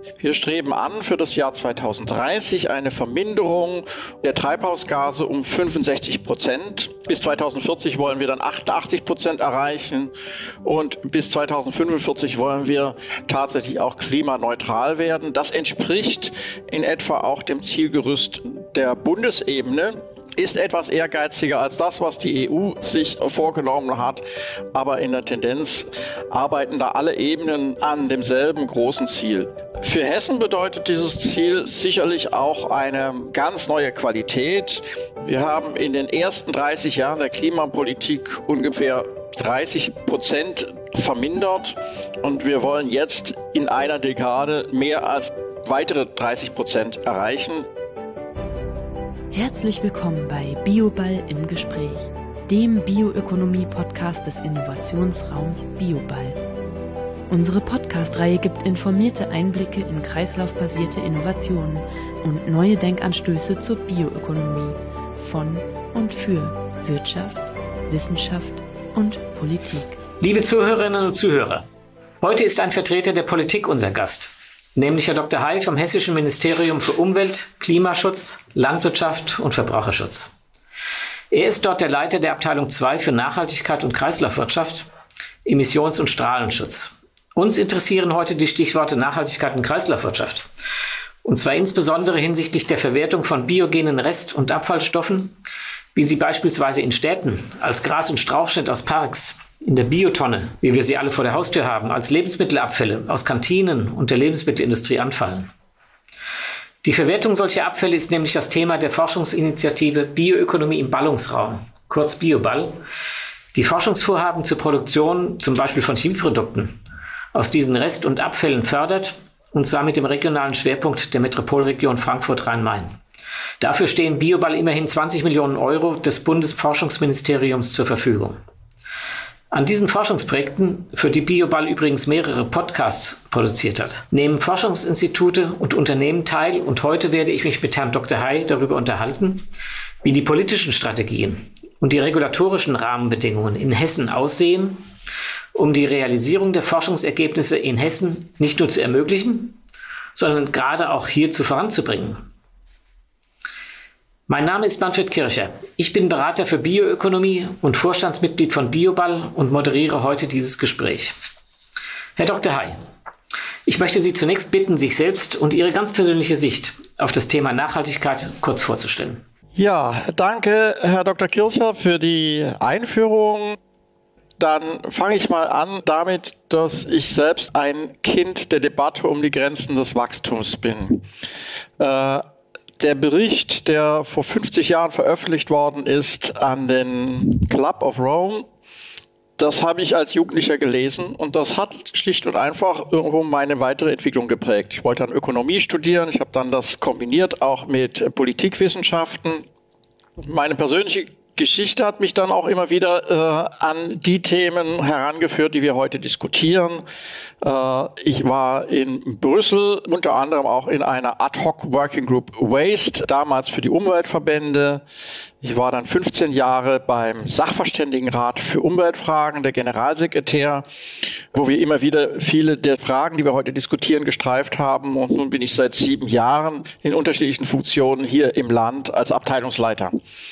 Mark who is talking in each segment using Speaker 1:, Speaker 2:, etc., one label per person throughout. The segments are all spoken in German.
Speaker 1: Wir streben an, für das Jahr 2030 eine Verminderung der Treibhausgase um 65%. Bis 2040 wollen wir dann 88% erreichen und bis 2045 wollen wir tatsächlich auch klimaneutral werden. Das entspricht in etwa auch dem Zielgerüst der Bundesebene. Ist etwas ehrgeiziger als das, was die EU sich vorgenommen hat. Aber in der Tendenz arbeiten da alle Ebenen an demselben großen Ziel. Für Hessen bedeutet dieses Ziel sicherlich auch eine ganz neue Qualität. Wir haben in den ersten 30 Jahren der Klimapolitik ungefähr 30% vermindert. Und wir wollen jetzt in einer Dekade mehr als weitere 30% erreichen.
Speaker 2: Herzlich willkommen bei Bioball im Gespräch, dem Bioökonomie-Podcast des Innovationsraums Bioball. Unsere Podcast-Reihe gibt informierte Einblicke in kreislaufbasierte Innovationen und neue Denkanstöße zur Bioökonomie von und für Wirtschaft, Wissenschaft und Politik.
Speaker 3: Liebe Zuhörerinnen und Zuhörer, heute ist ein Vertreter der Politik unser Gast. Nämlich Herr Dr. Hay vom Hessischen Ministerium für Umwelt, Klimaschutz, Landwirtschaft und Verbraucherschutz. Er ist dort der Leiter der Abteilung 2 für Nachhaltigkeit und Kreislaufwirtschaft, Emissions- und Strahlenschutz. Uns interessieren heute die Stichworte Nachhaltigkeit und Kreislaufwirtschaft. Und zwar insbesondere hinsichtlich der Verwertung von biogenen Rest- und Abfallstoffen, wie sie beispielsweise in Städten als Gras- und Strauchschnitt aus Parks, in der Biotonne, wie wir sie alle vor der Haustür haben, als Lebensmittelabfälle aus Kantinen und der Lebensmittelindustrie anfallen. Die Verwertung solcher Abfälle ist nämlich das Thema der Forschungsinitiative Bioökonomie im Ballungsraum, kurz Bioball, die Forschungsvorhaben zur Produktion zum Beispiel von Chemieprodukten aus diesen Rest- und Abfällen fördert, und zwar mit dem regionalen Schwerpunkt der Metropolregion Frankfurt-Rhein-Main. Dafür stehen Bioball immerhin 20 Millionen Euro des Bundesforschungsministeriums zur Verfügung. An diesen Forschungsprojekten, für die Bioball übrigens mehrere Podcasts produziert hat, nehmen Forschungsinstitute und Unternehmen teil, und heute werde ich mich mit Herrn Dr. Hay darüber unterhalten, wie die politischen Strategien und die regulatorischen Rahmenbedingungen in Hessen aussehen, um die Realisierung der Forschungsergebnisse in Hessen nicht nur zu ermöglichen, sondern gerade auch hierzu voranzubringen. Mein Name ist Manfred Kircher. Ich bin Berater für Bioökonomie und Vorstandsmitglied von Bioball und moderiere heute dieses Gespräch. Herr Dr. Hay, ich möchte Sie zunächst bitten, sich selbst und Ihre ganz persönliche Sicht auf das Thema Nachhaltigkeit kurz vorzustellen.
Speaker 1: Ja, danke, Herr Dr. Kircher, für die Einführung. Dann fange ich mal an damit, dass ich selbst ein Kind der Debatte um die Grenzen des Wachstums bin. Der Bericht, der vor 50 Jahren veröffentlicht worden ist an den Club of Rome, das habe ich als Jugendlicher gelesen und das hat schlicht und einfach irgendwo meine weitere Entwicklung geprägt. Ich wollte dann Ökonomie studieren, ich habe dann das kombiniert auch mit Politikwissenschaften. Meine persönliche Geschichte hat mich dann auch immer wieder an die Themen herangeführt, die wir heute diskutieren. Ich war in Brüssel, unter anderem auch in einer Ad-Hoc-Working Group Waste, damals für die Umweltverbände. Ich war dann 15 Jahre beim Sachverständigenrat für Umweltfragen, der Generalsekretär, wo wir immer wieder viele der Fragen, die wir heute diskutieren, gestreift haben. Und nun bin ich seit 7 Jahren in unterschiedlichen Funktionen hier im Land als Abteilungsleiter.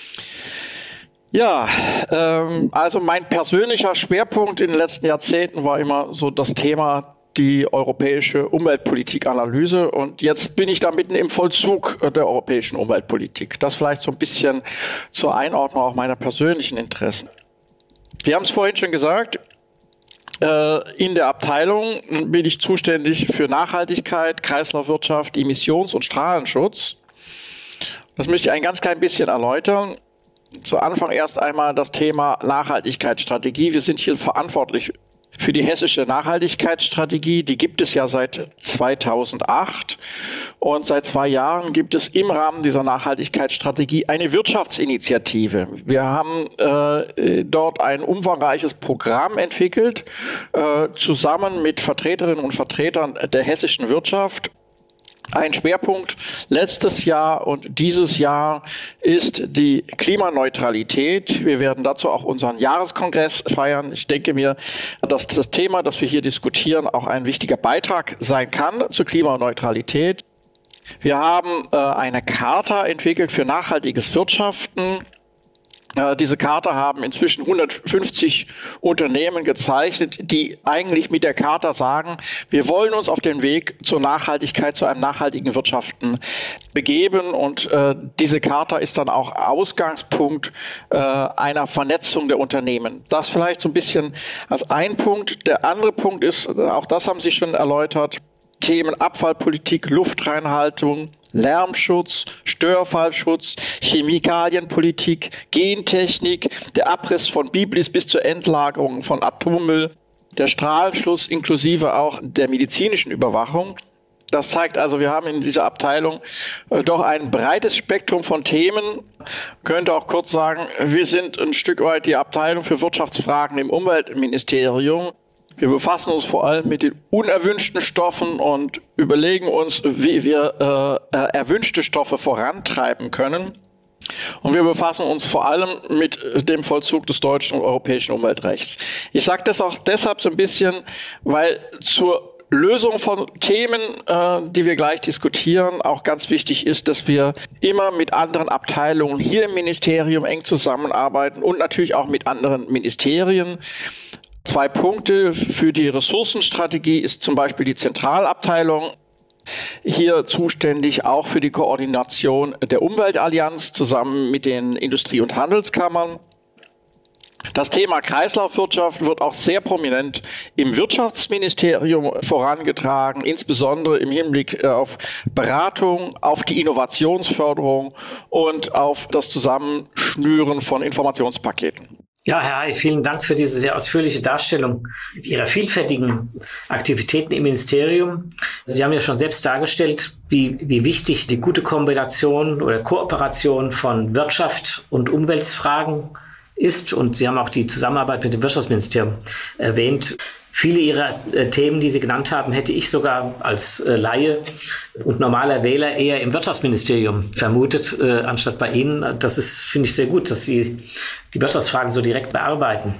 Speaker 1: Ja, also mein persönlicher Schwerpunkt in den letzten Jahrzehnten war immer so das Thema die europäische Umweltpolitikanalyse, und jetzt bin ich da mitten im Vollzug der europäischen Umweltpolitik. Das vielleicht so ein bisschen zur Einordnung auch meiner persönlichen Interessen. Sie haben es vorhin schon gesagt, in der Abteilung bin ich zuständig für Nachhaltigkeit, Kreislaufwirtschaft, Emissions- und Strahlenschutz. Das möchte ich ein ganz klein bisschen erläutern. Zu Anfang erst einmal das Thema Nachhaltigkeitsstrategie. Wir sind hier verantwortlich für die hessische Nachhaltigkeitsstrategie. Die gibt es ja seit 2008 und seit 2 Jahren gibt es im Rahmen dieser Nachhaltigkeitsstrategie eine Wirtschaftsinitiative. Wir haben dort ein umfangreiches Programm entwickelt, zusammen mit Vertreterinnen und Vertretern der hessischen Wirtschaft. Ein Schwerpunkt letztes Jahr und dieses Jahr ist die Klimaneutralität. Wir werden dazu auch unseren Jahreskongress feiern. Ich denke mir, dass das Thema, das wir hier diskutieren, auch ein wichtiger Beitrag sein kann zur Klimaneutralität. Wir haben eine Charta entwickelt für nachhaltiges Wirtschaften. Diese Charta haben inzwischen 150 Unternehmen gezeichnet, die eigentlich mit der Charta sagen, wir wollen uns auf den Weg zur Nachhaltigkeit, zu einem nachhaltigen Wirtschaften begeben. Und diese Charta ist dann auch Ausgangspunkt einer Vernetzung der Unternehmen. Das vielleicht so ein bisschen als ein Punkt. Der andere Punkt ist, auch das haben Sie schon erläutert, Themen Abfallpolitik, Luftreinhaltung, Lärmschutz, Störfallschutz, Chemikalienpolitik, Gentechnik, der Abriss von Biblis bis zur Endlagerung von Atommüll, der Strahlenschluss inklusive auch der medizinischen Überwachung. Das zeigt also, wir haben in dieser Abteilung doch ein breites Spektrum von Themen. Ich könnte auch kurz sagen, wir sind ein Stück weit die Abteilung für Wirtschaftsfragen im Umweltministerium. Wir befassen uns vor allem mit den unerwünschten Stoffen und überlegen uns, wie wir erwünschte Stoffe vorantreiben können. Und wir befassen uns vor allem mit dem Vollzug des deutschen und europäischen Umweltrechts. Ich sage das auch deshalb so ein bisschen, weil zur Lösung von Themen, die wir gleich diskutieren, auch ganz wichtig ist, dass wir immer mit anderen Abteilungen hier im Ministerium eng zusammenarbeiten und natürlich auch mit anderen Ministerien. 2 Punkte für die Ressourcenstrategie ist zum Beispiel die Zentralabteilung hier zuständig, auch für die Koordination der Umweltallianz zusammen mit den Industrie- und Handelskammern. Das Thema Kreislaufwirtschaft wird auch sehr prominent im Wirtschaftsministerium vorangetragen, insbesondere im Hinblick auf Beratung, auf die Innovationsförderung und auf das Zusammenschnüren von Informationspaketen.
Speaker 3: Ja, Herr Hay, vielen Dank für diese sehr ausführliche Darstellung Ihrer vielfältigen Aktivitäten im Ministerium. Sie haben ja schon selbst dargestellt, wie wichtig die gute Kombination oder Kooperation von Wirtschaft und Umweltfragen ist. Und Sie haben auch die Zusammenarbeit mit dem Wirtschaftsministerium erwähnt. Viele Ihrer Themen, die Sie genannt haben, hätte ich sogar als Laie und normaler Wähler eher im Wirtschaftsministerium vermutet, anstatt bei Ihnen. Das ist, finde ich, sehr gut, dass Sie die Wirtschaftsfragen so direkt bearbeiten.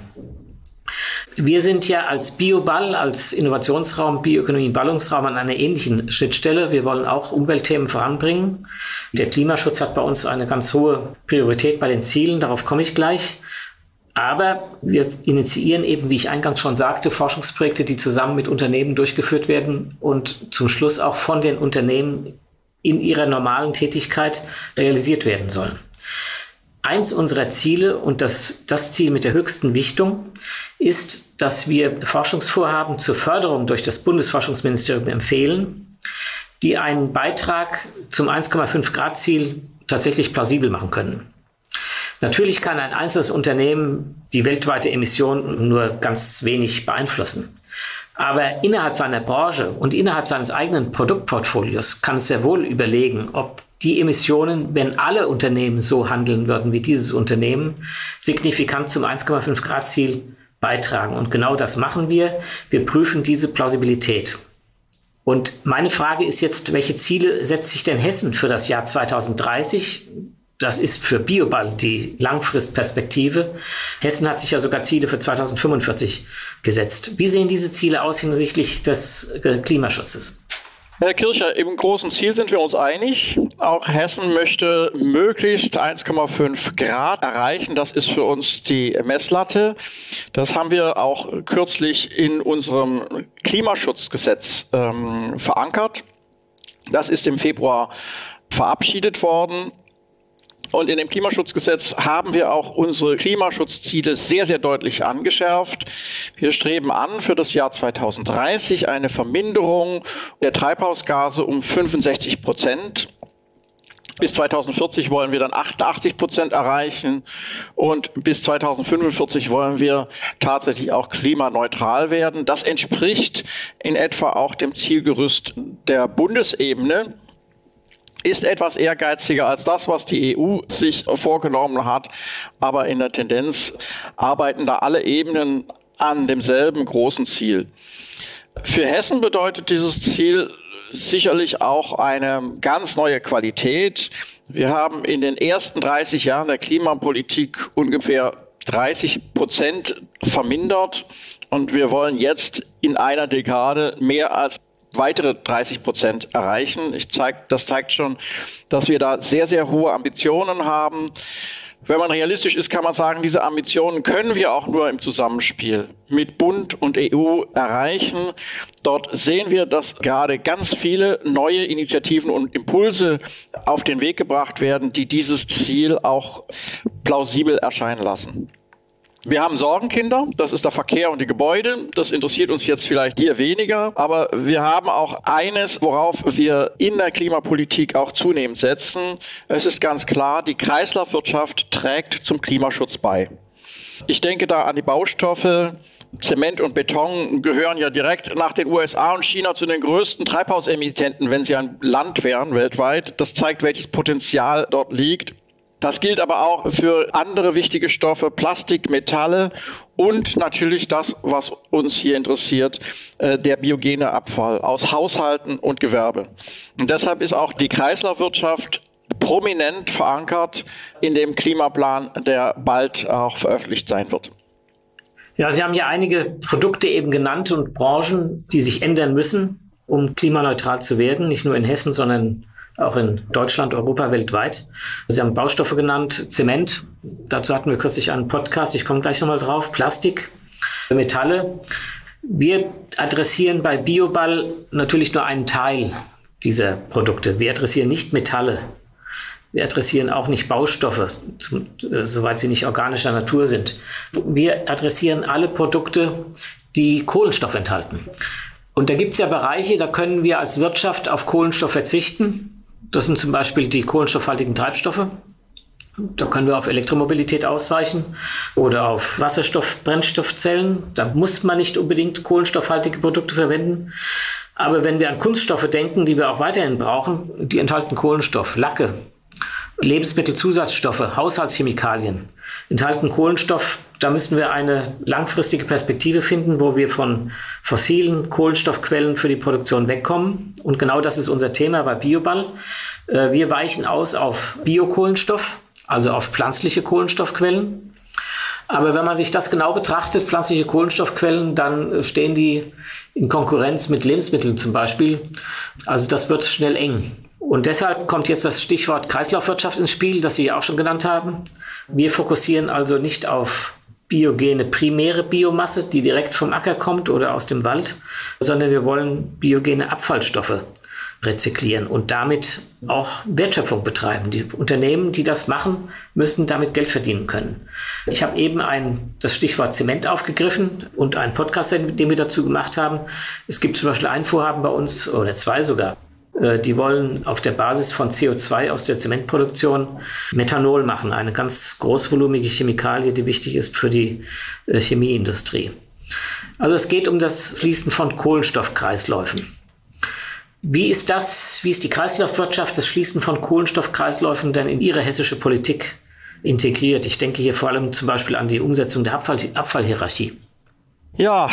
Speaker 3: Wir sind ja als BioBall, als Innovationsraum, Bioökonomie-Ballungsraum an einer ähnlichen Schnittstelle. Wir wollen auch Umweltthemen voranbringen. Der Klimaschutz hat bei uns eine ganz hohe Priorität bei den Zielen, darauf komme ich gleich. Aber wir initiieren eben, wie ich eingangs schon sagte, Forschungsprojekte, die zusammen mit Unternehmen durchgeführt werden und zum Schluss auch von den Unternehmen in ihrer normalen Tätigkeit realisiert werden sollen. Eins unserer Ziele und das Ziel mit der höchsten Wichtung ist, dass wir Forschungsvorhaben zur Förderung durch das Bundesforschungsministerium empfehlen, die einen Beitrag zum 1,5-Grad-Ziel tatsächlich plausibel machen können. Natürlich kann ein einzelnes Unternehmen die weltweite Emission nur ganz wenig beeinflussen. Aber innerhalb seiner Branche und innerhalb seines eigenen Produktportfolios kann es sehr wohl überlegen, ob die Emissionen, wenn alle Unternehmen so handeln würden wie dieses Unternehmen, signifikant zum 1,5-Grad-Ziel beitragen. Und genau das machen wir. Wir prüfen diese Plausibilität. Und meine Frage ist jetzt, welche Ziele setzt sich denn Hessen für das Jahr 2030? Das ist für BioBall die Langfristperspektive. Hessen hat sich ja sogar Ziele für 2045 gesetzt. Wie sehen diese Ziele aus hinsichtlich des Klimaschutzes?
Speaker 1: Herr Kircher, im großen Ziel sind wir uns einig. Auch Hessen möchte möglichst 1,5 Grad erreichen. Das ist für uns die Messlatte. Das haben wir auch kürzlich in unserem Klimaschutzgesetz verankert. Das ist im Februar verabschiedet worden. Und in dem Klimaschutzgesetz haben wir auch unsere Klimaschutzziele sehr, sehr deutlich angeschärft. Wir streben an, für das Jahr 2030 eine Verminderung der Treibhausgase um 65%. Bis 2040 wollen wir dann 88% erreichen und bis 2045 wollen wir tatsächlich auch klimaneutral werden. Das entspricht in etwa auch dem Zielgerüst der Bundesebene. Ist etwas ehrgeiziger als das, was die EU sich vorgenommen hat. Aber in der Tendenz arbeiten da alle Ebenen an demselben großen Ziel. Für Hessen bedeutet dieses Ziel sicherlich auch eine ganz neue Qualität. Wir haben in den ersten 30 Jahren der Klimapolitik ungefähr 30% vermindert und wir wollen jetzt in einer Dekade mehr als weitere 30% erreichen. Das zeigt schon, dass wir da sehr, sehr hohe Ambitionen haben. Wenn man realistisch ist, kann man sagen, diese Ambitionen können wir auch nur im Zusammenspiel mit Bund und EU erreichen. Dort sehen wir, dass gerade ganz viele neue Initiativen und Impulse auf den Weg gebracht werden, die dieses Ziel auch plausibel erscheinen lassen. Wir haben Sorgenkinder, das ist der Verkehr und die Gebäude. Das interessiert uns jetzt vielleicht hier weniger, aber wir haben auch eines, worauf wir in der Klimapolitik auch zunehmend setzen. Es ist ganz klar, die Kreislaufwirtschaft trägt zum Klimaschutz bei. Ich denke da an die Baustoffe. Zement und Beton gehören ja direkt nach den USA und China zu den größten Treibhausemittenten, wenn sie ein Land wären weltweit. Das zeigt, welches Potenzial dort liegt. Das gilt aber auch für andere wichtige Stoffe, Plastik, Metalle und natürlich das, was uns hier interessiert, der biogene Abfall aus Haushalten und Gewerbe. Und deshalb ist auch die Kreislaufwirtschaft prominent verankert in dem Klimaplan, der bald auch veröffentlicht sein wird.
Speaker 3: Ja, Sie haben ja einige Produkte eben genannt und Branchen, die sich ändern müssen, um klimaneutral zu werden, nicht nur in Hessen, sondern auch in Deutschland, Europa, weltweit. Sie haben Baustoffe genannt, Zement. Dazu hatten wir kürzlich einen Podcast. Ich komme gleich nochmal drauf. Plastik, Metalle. Wir adressieren bei Bioball natürlich nur einen Teil dieser Produkte. Wir adressieren nicht Metalle. Wir adressieren auch nicht Baustoffe, soweit sie nicht organischer Natur sind. Wir adressieren alle Produkte, die Kohlenstoff enthalten. Und da gibt es ja Bereiche, da können wir als Wirtschaft auf Kohlenstoff verzichten. Das sind zum Beispiel die kohlenstoffhaltigen Treibstoffe. Da können wir auf Elektromobilität ausweichen oder auf Wasserstoff-Brennstoffzellen. Da muss man nicht unbedingt kohlenstoffhaltige Produkte verwenden. Aber wenn wir an Kunststoffe denken, die wir auch weiterhin brauchen, die enthalten Kohlenstoff, Lacke, Lebensmittelzusatzstoffe, Haushaltschemikalien, enthalten Kohlenstoff. Da müssen wir eine langfristige Perspektive finden, wo wir von fossilen Kohlenstoffquellen für die Produktion wegkommen. Und genau das ist unser Thema bei Bioball. Wir weichen aus auf Biokohlenstoff, also auf pflanzliche Kohlenstoffquellen. Aber wenn man sich das genau betrachtet, pflanzliche Kohlenstoffquellen, dann stehen die in Konkurrenz mit Lebensmitteln zum Beispiel. Also das wird schnell eng. Und deshalb kommt jetzt das Stichwort Kreislaufwirtschaft ins Spiel, das Sie ja auch schon genannt haben. Wir fokussieren also nicht auf biogene primäre Biomasse, die direkt vom Acker kommt oder aus dem Wald, sondern wir wollen biogene Abfallstoffe rezyklieren und damit auch Wertschöpfung betreiben. Die Unternehmen, die das machen, müssen damit Geld verdienen können. Ich habe eben das Stichwort Zement aufgegriffen und einen Podcast, den wir dazu gemacht haben. Es gibt zum Beispiel ein Vorhaben bei uns, oder zwei sogar, die wollen auf der Basis von CO2 aus der Zementproduktion Methanol machen, eine ganz großvolumige Chemikalie, die wichtig ist für die Chemieindustrie. Also es geht um das Schließen von Kohlenstoffkreisläufen. Wie ist die Kreislaufwirtschaft, das Schließen von Kohlenstoffkreisläufen denn in Ihre hessische Politik integriert? Ich denke hier vor allem zum Beispiel an die Umsetzung der Abfallhierarchie.
Speaker 1: Ja,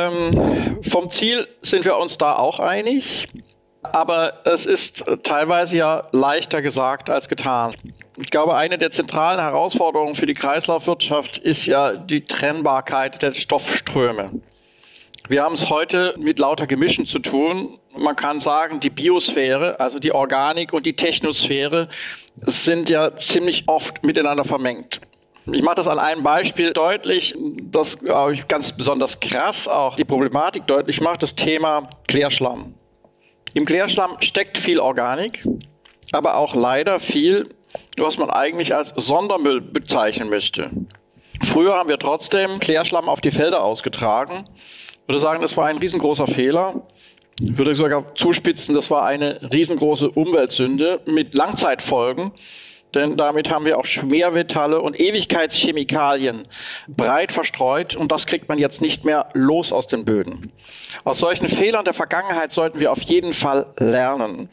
Speaker 1: vom Ziel sind wir uns da auch einig. Aber es ist teilweise ja leichter gesagt als getan. Ich glaube, eine der zentralen Herausforderungen für die Kreislaufwirtschaft ist ja die Trennbarkeit der Stoffströme. Wir haben es heute mit lauter Gemischen zu tun. Man kann sagen, die Biosphäre, also die Organik und die Technosphäre, sind ja ziemlich oft miteinander vermengt. Ich mache das an einem Beispiel deutlich, das, glaube ich, ganz besonders krass auch die Problematik deutlich macht, das Thema Klärschlamm. Im Klärschlamm steckt viel Organik, aber auch leider viel, was man eigentlich als Sondermüll bezeichnen müsste. Früher haben wir trotzdem Klärschlamm auf die Felder ausgetragen. Ich würde sagen, das war ein riesengroßer Fehler. Ich würde sogar zuspitzen, das war eine riesengroße Umweltsünde mit Langzeitfolgen. Denn damit haben wir auch Schwermetalle und Ewigkeitschemikalien breit verstreut und das kriegt man jetzt nicht mehr los aus den Böden. Aus solchen Fehlern der Vergangenheit sollten wir auf jeden Fall lernen.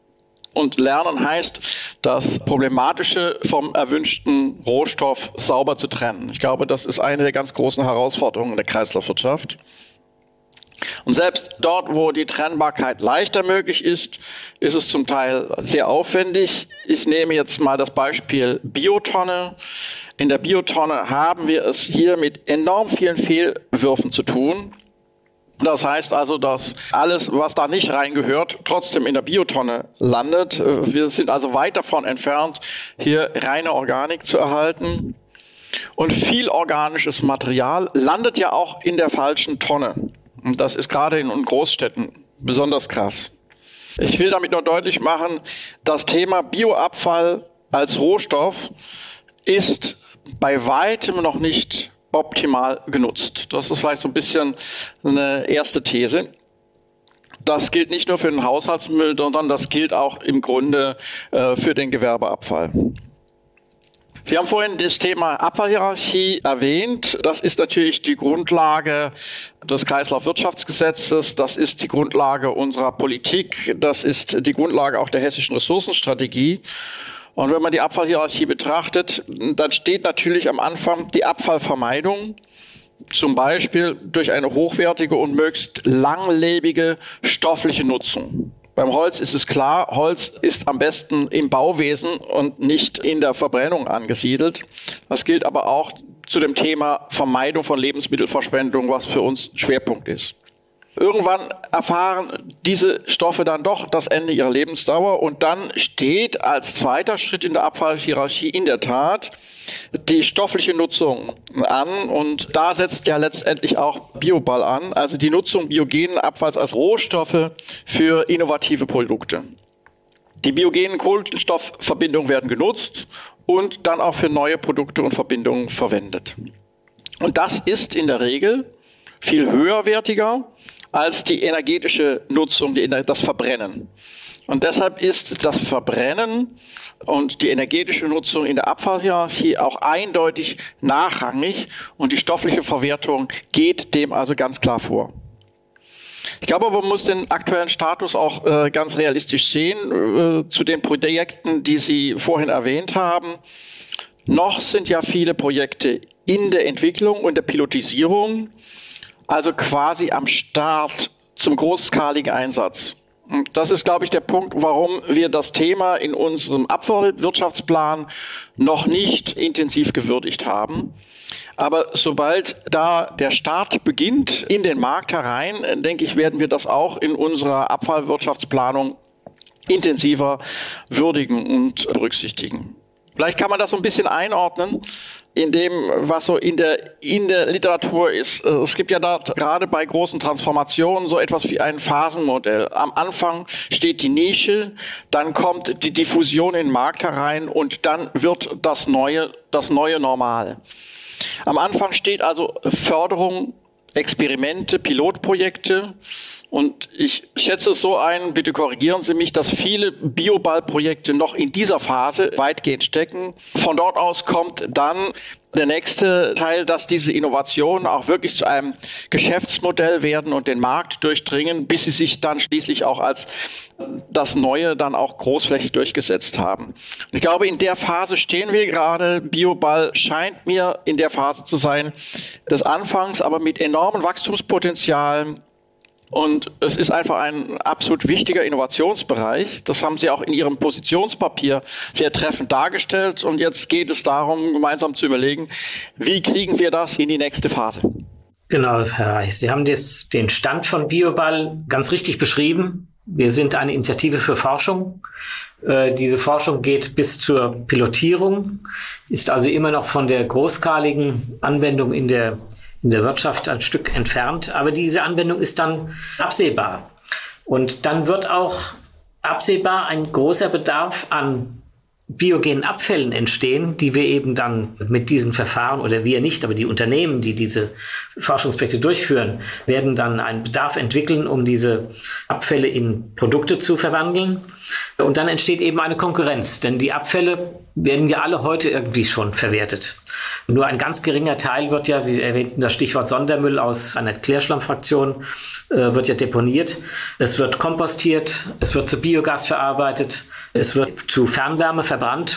Speaker 1: Und lernen heißt, das Problematische vom erwünschten Rohstoff sauber zu trennen. Ich glaube, das ist eine der ganz großen Herausforderungen der Kreislaufwirtschaft. Und selbst dort, wo die Trennbarkeit leichter möglich ist, ist es zum Teil sehr aufwendig. Ich nehme jetzt mal das Beispiel Biotonne. In der Biotonne haben wir es hier mit enorm vielen Fehlwürfen zu tun. Das heißt also, dass alles, was da nicht reingehört, trotzdem in der Biotonne landet. Wir sind also weit davon entfernt, hier reine Organik zu erhalten. Und viel organisches Material landet ja auch in der falschen Tonne. Und das ist gerade in Großstädten besonders krass. Ich will damit nur deutlich machen, das Thema Bioabfall als Rohstoff ist bei weitem noch nicht optimal genutzt. Das ist vielleicht so ein bisschen eine erste These. Das gilt nicht nur für den Haushaltsmüll, sondern das gilt auch im Grunde für den Gewerbeabfall. Sie haben vorhin das Thema Abfallhierarchie erwähnt. Das ist natürlich die Grundlage des Kreislaufwirtschaftsgesetzes. Das ist die Grundlage unserer Politik. Das ist die Grundlage auch der hessischen Ressourcenstrategie. Und wenn man die Abfallhierarchie betrachtet, dann steht natürlich am Anfang die Abfallvermeidung, zum Beispiel durch eine hochwertige und möglichst langlebige stoffliche Nutzung. Beim Holz ist es klar, Holz ist am besten im Bauwesen und nicht in der Verbrennung angesiedelt. Das gilt aber auch zu dem Thema Vermeidung von Lebensmittelverschwendung, was für uns Schwerpunkt ist. Irgendwann erfahren diese Stoffe dann doch das Ende ihrer Lebensdauer und dann steht als zweiter Schritt in der Abfallhierarchie in der Tat die stoffliche Nutzung an und da setzt ja letztendlich auch Bioball an, also die Nutzung biogenen Abfalls als Rohstoffe für innovative Produkte. Die biogenen Kohlenstoffverbindungen werden genutzt und dann auch für neue Produkte und Verbindungen verwendet. Und das ist in der Regel viel höherwertiger als die energetische Nutzung, das Verbrennen. Und deshalb ist das Verbrennen und die energetische Nutzung in der Abfallhierarchie auch eindeutig nachrangig und die stoffliche Verwertung geht dem also ganz klar vor. Ich glaube aber, man muss den aktuellen Status auch ganz realistisch sehen zu den Projekten, die Sie vorhin erwähnt haben. Noch sind ja viele Projekte in der Entwicklung und der Pilotisierung, also quasi am Start zum großskaligen Einsatz. Und das ist, glaube ich, der Punkt, warum wir das Thema in unserem Abfallwirtschaftsplan noch nicht intensiv gewürdigt haben. Aber sobald da der Start beginnt in den Markt herein, denke ich, werden wir das auch in unserer Abfallwirtschaftsplanung intensiver würdigen und berücksichtigen. Vielleicht kann man das so ein bisschen einordnen in dem, was so in der Literatur ist. Es gibt ja da gerade bei großen Transformationen so etwas wie ein Phasenmodell. Am Anfang steht die Nische, dann kommt die Diffusion in den Markt herein und dann wird das neue Normal. Am Anfang steht also Förderung, Experimente, Pilotprojekte. Und ich schätze es so ein, bitte korrigieren Sie mich, dass viele Bioball-Projekte noch in dieser Phase weitgehend stecken. Von dort aus kommt dann der nächste Teil, dass diese Innovationen auch wirklich zu einem Geschäftsmodell werden und den Markt durchdringen, bis sie sich dann schließlich auch als das Neue dann auch großflächig durchgesetzt haben. Und ich glaube, in der Phase stehen wir gerade. Bioball scheint mir in der Phase zu sein des Anfangs, aber mit enormen Wachstumspotenzialen. Und es ist einfach ein absolut wichtiger Innovationsbereich. Das haben Sie auch in Ihrem Positionspapier sehr treffend dargestellt. Und jetzt geht es darum, gemeinsam zu überlegen, wie kriegen wir das in die nächste Phase?
Speaker 3: Genau, Herr Reich. Sie haben den Stand von Bioball ganz richtig beschrieben. Wir sind eine Initiative für Forschung. Diese Forschung geht bis zur Pilotierung, ist also immer noch von der großskaligen Anwendung in der Wirtschaft ein Stück entfernt, aber diese Anwendung ist dann absehbar. Und dann wird auch absehbar ein großer Bedarf an biogenen Abfällen entstehen, die wir eben dann mit diesen Verfahren, oder wir nicht, aber die Unternehmen, die diese Forschungsprojekte durchführen, werden dann einen Bedarf entwickeln, um diese Abfälle in Produkte zu verwandeln. Und dann entsteht eben eine Konkurrenz, denn die Abfälle werden ja alle heute irgendwie schon verwertet. Nur ein ganz geringer Teil wird ja, Sie erwähnten das Stichwort Sondermüll aus einer Klärschlammfraktion, wird ja deponiert. Es wird kompostiert, es wird zu Biogas verarbeitet, es wird zu Fernwärme verbrannt.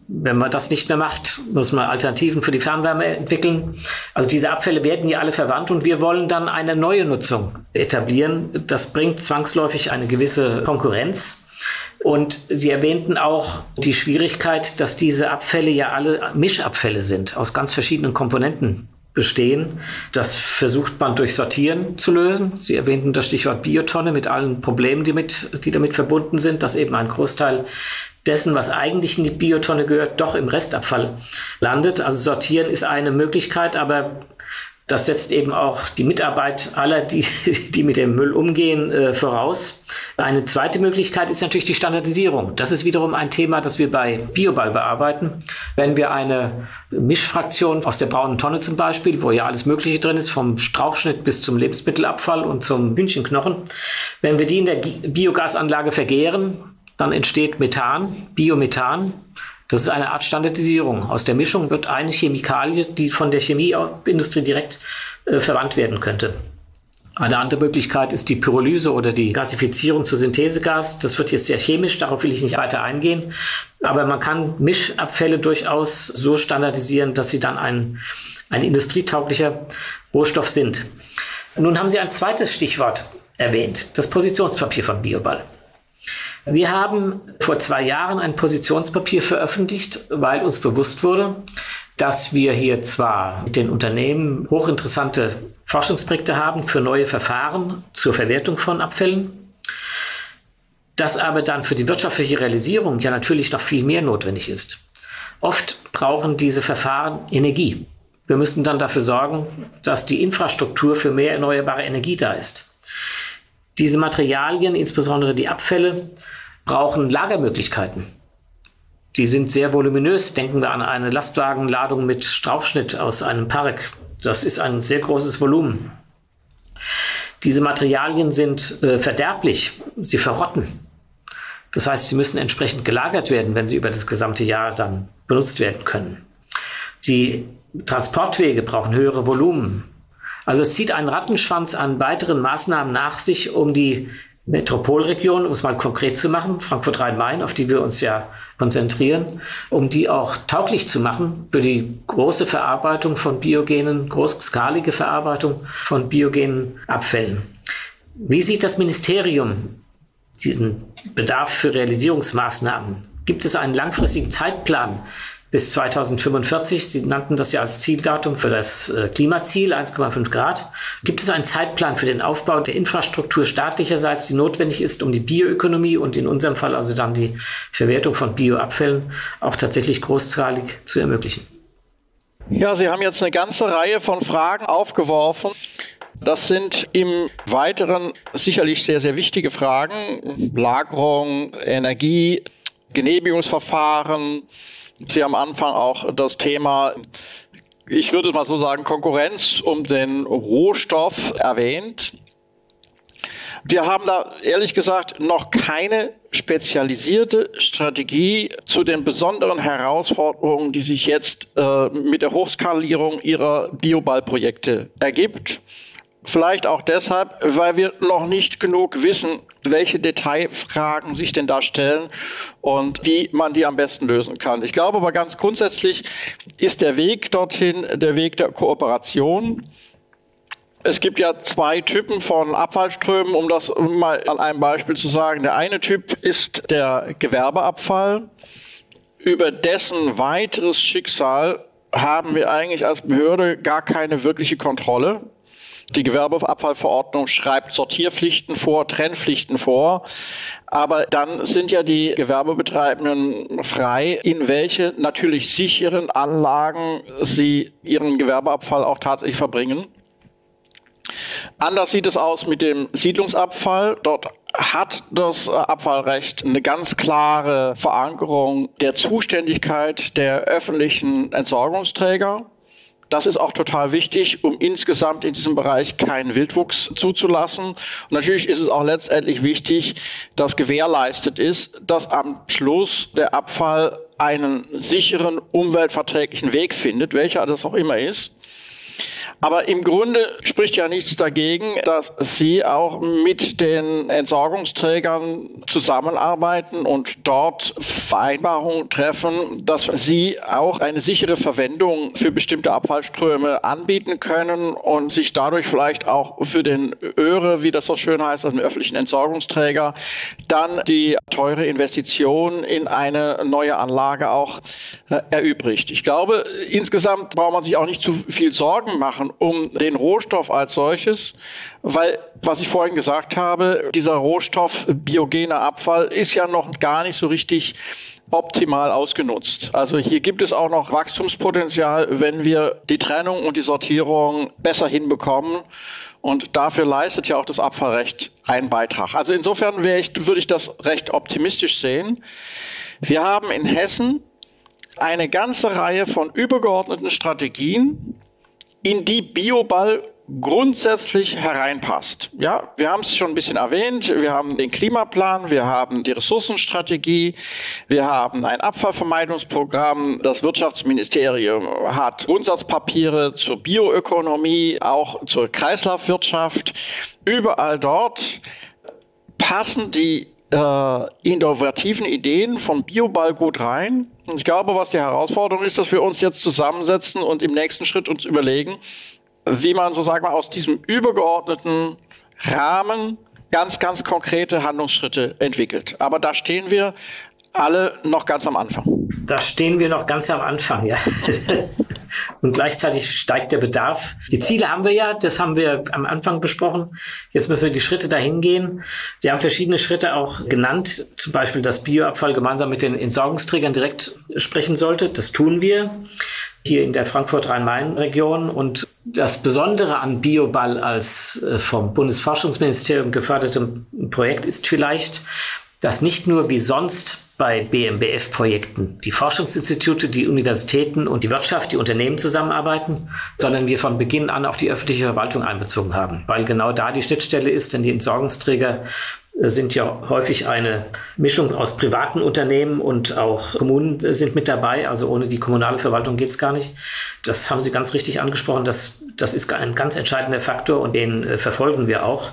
Speaker 3: Wenn man das nicht mehr macht, muss man Alternativen für die Fernwärme entwickeln. Also diese Abfälle werden ja alle verwandt und wir wollen dann eine neue Nutzung etablieren. Das bringt zwangsläufig eine gewisse Konkurrenz. Und Sie erwähnten auch die Schwierigkeit, dass diese Abfälle ja alle Mischabfälle sind, aus ganz verschiedenen Komponenten bestehen. Das versucht man durch Sortieren zu lösen. Sie erwähnten das Stichwort Biotonne mit allen Problemen, die damit verbunden sind, dass eben ein Großteil dessen, was eigentlich in die Biotonne gehört, doch im Restabfall landet. Also Sortieren ist eine Möglichkeit, aber das setzt eben auch die Mitarbeit aller, die mit dem Müll umgehen, voraus. Eine zweite Möglichkeit ist natürlich die Standardisierung. Das ist wiederum ein Thema, das wir bei Bioball bearbeiten. Wenn wir eine Mischfraktion aus der braunen Tonne zum Beispiel, wo ja alles Mögliche drin ist, vom Strauchschnitt bis zum Lebensmittelabfall und zum Hühnchenknochen, wenn wir die in der Biogasanlage vergären, dann entsteht Methan, Biomethan. Das ist eine Art Standardisierung. Aus der Mischung wird eine Chemikalie, die von der Chemieindustrie direkt verwandt werden könnte. Eine andere Möglichkeit ist die Pyrolyse oder die Gasifizierung zu Synthesegas. Das wird jetzt sehr chemisch, darauf will ich nicht weiter eingehen. Aber man kann Mischabfälle durchaus so standardisieren, dass sie dann ein industrietauglicher Rohstoff sind. Nun haben Sie ein zweites Stichwort erwähnt, das Positionspapier von Bioball. Wir haben vor 2 Jahren ein Positionspapier veröffentlicht, weil uns bewusst wurde, dass wir hier zwar mit den Unternehmen hochinteressante Forschungsprojekte haben für neue Verfahren zur Verwertung von Abfällen, dass aber dann für die wirtschaftliche Realisierung ja natürlich noch viel mehr notwendig ist. Oft brauchen diese Verfahren Energie. Wir müssen dann dafür sorgen, dass die Infrastruktur für mehr erneuerbare Energie da ist. Diese Materialien, insbesondere die Abfälle, brauchen Lagermöglichkeiten. Die sind sehr voluminös. Denken wir an eine Lastwagenladung mit Strauchschnitt aus einem Park. Das ist ein sehr großes Volumen. Diese Materialien sind verderblich. Sie verrotten. Das heißt, sie müssen entsprechend gelagert werden, wenn sie über das gesamte Jahr dann benutzt werden können. Die Transportwege brauchen höhere Volumen. Also es zieht einen Rattenschwanz an weiteren Maßnahmen nach sich, um die Metropolregion, um es mal konkret zu machen, Frankfurt-Rhein-Main, auf die wir uns ja konzentrieren, um die auch tauglich zu machen für die große Verarbeitung von biogenen, großskalige Verarbeitung von biogenen Abfällen. Wie sieht das Ministerium diesen Bedarf für Realisierungsmaßnahmen? Gibt es einen langfristigen Zeitplan bis 2045? Sie nannten das ja als Zieldatum für das Klimaziel 1,5 Grad. Gibt es einen Zeitplan für den Aufbau der Infrastruktur staatlicherseits, die notwendig ist, um die Bioökonomie und in unserem Fall also dann die Verwertung von Bioabfällen auch tatsächlich großskalig zu ermöglichen?
Speaker 1: Ja, Sie haben jetzt eine ganze Reihe von Fragen aufgeworfen. Das sind im Weiteren sicherlich sehr, sehr wichtige Fragen. Lagerung, Energie, Genehmigungsverfahren. Sie haben am Anfang auch das Thema, ich würde mal so sagen, Konkurrenz um den Rohstoff erwähnt. Wir haben da ehrlich gesagt noch keine spezialisierte Strategie zu den besonderen Herausforderungen, die sich jetzt mit der Hochskalierung Ihrer Bioball-Projekte ergibt. Vielleicht auch deshalb, weil wir noch nicht genug wissen, welche Detailfragen sich denn da stellen und wie man die am besten lösen kann. Ich glaube aber ganz grundsätzlich ist der Weg dorthin der Weg der Kooperation. Es gibt ja 2 Typen von Abfallströmen, um das mal an einem Beispiel zu sagen. Der eine Typ ist der Gewerbeabfall. Über dessen weiteres Schicksal haben wir eigentlich als Behörde gar keine wirkliche Kontrolle. Die Gewerbeabfallverordnung schreibt Sortierpflichten vor, Trennpflichten vor. Aber dann sind ja die Gewerbebetreibenden frei, in welche natürlich sicheren Anlagen sie ihren Gewerbeabfall auch tatsächlich verbringen. Anders sieht es aus mit dem Siedlungsabfall. Dort hat das Abfallrecht eine ganz klare Verankerung der Zuständigkeit der öffentlichen Entsorgungsträger. Das ist auch total wichtig, um insgesamt in diesem Bereich keinen Wildwuchs zuzulassen. Und natürlich ist es auch letztendlich wichtig, dass gewährleistet ist, dass am Schluss der Abfall einen sicheren, umweltverträglichen Weg findet, welcher das auch immer ist. Aber im Grunde spricht ja nichts dagegen, dass Sie auch mit den Entsorgungsträgern zusammenarbeiten und dort Vereinbarungen treffen, dass Sie auch eine sichere Verwendung für bestimmte Abfallströme anbieten können und sich dadurch vielleicht auch für den ÖRE, wie das so schön heißt, also den öffentlichen Entsorgungsträger, dann die teure Investition in eine neue Anlage auch erübrigt. Ich glaube, insgesamt braucht man sich auch nicht zu viel Sorgen machen um den Rohstoff als solches, weil, was ich vorhin gesagt habe, dieser Rohstoff biogener Abfall ist ja noch gar nicht so richtig optimal ausgenutzt. Also hier gibt es auch noch Wachstumspotenzial, wenn wir die Trennung und die Sortierung besser hinbekommen. Und dafür leistet ja auch das Abfallrecht einen Beitrag. Also insofern würde ich das recht optimistisch sehen. Wir haben in Hessen eine ganze Reihe von übergeordneten Strategien, in die Bioball grundsätzlich hereinpasst. Ja, wir haben es schon ein bisschen erwähnt. Wir haben den Klimaplan, wir haben die Ressourcenstrategie, wir haben ein Abfallvermeidungsprogramm. Das Wirtschaftsministerium hat Grundsatzpapiere zur Bioökonomie, auch zur Kreislaufwirtschaft. Überall dort passen die innovativen Ideen von Bioball gut rein. Und ich glaube, was die Herausforderung ist, dass wir uns jetzt zusammensetzen und im nächsten Schritt uns überlegen, wie man so sagen wir aus diesem übergeordneten Rahmen ganz, ganz konkrete Handlungsschritte entwickelt. Aber da stehen wir alle noch ganz am Anfang.
Speaker 3: Da stehen wir noch ganz am Anfang, ja. Und gleichzeitig steigt der Bedarf. Die Ziele haben wir ja, das haben wir am Anfang besprochen. Jetzt müssen wir die Schritte dahin gehen. Sie haben verschiedene Schritte auch genannt, zum Beispiel, dass Bioabfall gemeinsam mit den Entsorgungsträgern direkt sprechen sollte. Das tun wir hier in der Frankfurt-Rhein-Main-Region. Und das Besondere an Bioball als vom Bundesforschungsministerium gefördertem Projekt ist vielleicht, dass nicht nur wie sonst bei BMBF-Projekten die Forschungsinstitute, die Universitäten und die Wirtschaft, die Unternehmen zusammenarbeiten, sondern wir von Beginn an auch die öffentliche Verwaltung einbezogen haben, weil genau da die Schnittstelle ist, denn die Entsorgungsträger sind ja häufig eine Mischung aus privaten Unternehmen und auch Kommunen sind mit dabei. Also ohne die kommunale Verwaltung geht es gar nicht. Das haben Sie ganz richtig angesprochen. Das ist ein ganz entscheidender Faktor und den verfolgen wir auch.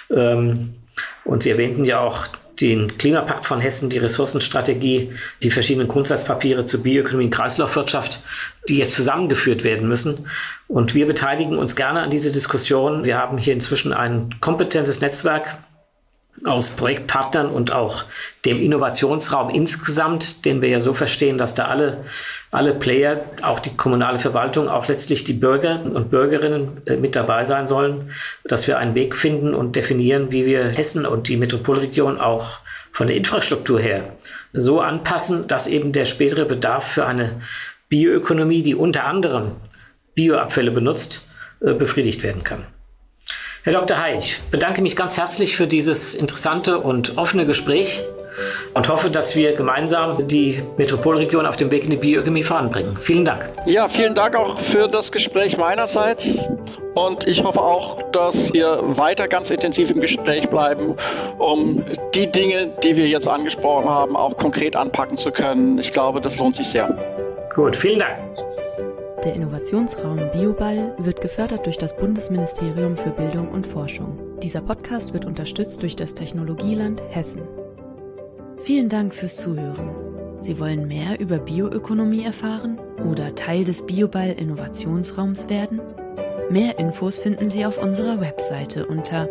Speaker 3: Und Sie erwähnten ja auch den Klimapakt von Hessen, die Ressourcenstrategie, die verschiedenen Grundsatzpapiere zur Bioökonomie und Kreislaufwirtschaft, die jetzt zusammengeführt werden müssen. Und wir beteiligen uns gerne an diese Diskussion. Wir haben hier inzwischen ein kompetentes Netzwerk aus Projektpartnern und auch dem Innovationsraum insgesamt, den wir ja so verstehen, dass da alle Player, auch die kommunale Verwaltung, auch letztlich die Bürger und Bürgerinnen mit dabei sein sollen, dass wir einen Weg finden und definieren, wie wir Hessen und die Metropolregion auch von der Infrastruktur her so anpassen, dass eben der spätere Bedarf für eine Bioökonomie, die unter anderem Bioabfälle benutzt, befriedigt werden kann. Herr Dr. Hay, ich bedanke mich ganz herzlich für dieses interessante und offene Gespräch und hoffe, dass wir gemeinsam die Metropolregion auf dem Weg in die Bioökonomie voranbringen. Vielen Dank.
Speaker 1: Ja, vielen Dank auch für das Gespräch meinerseits. Und ich hoffe auch, dass wir weiter ganz intensiv im Gespräch bleiben, um die Dinge, die wir jetzt angesprochen haben, auch konkret anpacken zu können. Ich glaube, das lohnt sich sehr.
Speaker 3: Gut, vielen Dank.
Speaker 2: Der Innovationsraum Bioball wird gefördert durch das Bundesministerium für Bildung und Forschung. Dieser Podcast wird unterstützt durch das Technologieland Hessen. Vielen Dank fürs Zuhören. Sie wollen mehr über Bioökonomie erfahren oder Teil des Bioball Innovationsraums werden? Mehr Infos finden Sie auf unserer Webseite unter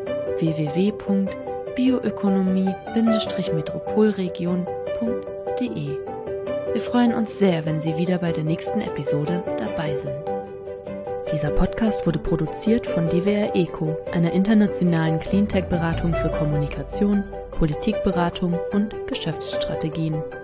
Speaker 2: www.bioökonomie-metropolregion.de. Wir freuen uns sehr, wenn Sie wieder bei der nächsten Episode dabei sind. Dieser Podcast wurde produziert von DWR ECO, einer internationalen Cleantech-Beratung für Kommunikation, Politikberatung und Geschäftsstrategien.